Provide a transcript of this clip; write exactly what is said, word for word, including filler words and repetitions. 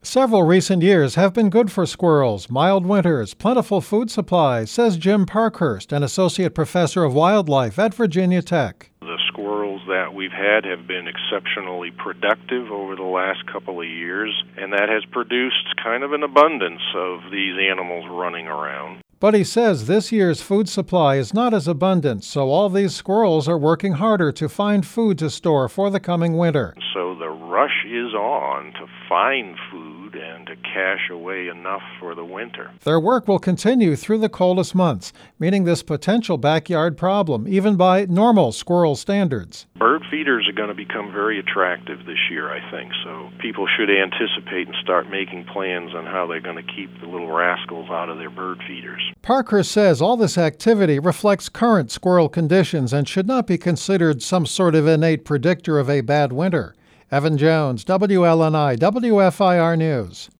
Several recent years have been good for squirrels. Mild winters, plentiful food supply, says Jim Parkhurst, an associate professor of wildlife at Virginia Tech. The squirrels that we've had have been exceptionally productive over the last couple of years, and that has produced kind of an abundance of these animals running around. But he says this year's food supply is not as abundant, so all these squirrels are working harder to find food to store for the coming winter. So the rush is on to find food and to cache away enough for the winter. Their work will continue through the coldest months, meeting this potential backyard problem, even by normal squirrel standards. Bird feeders are going to become very attractive this year, I think, so people should anticipate and start making plans on how they're going to keep the little rascals out of their bird feeders. Parkhurst says all this activity reflects current squirrel conditions and should not be considered some sort of innate predictor of a bad winter. Evan Jones, W L N I, W F I R News.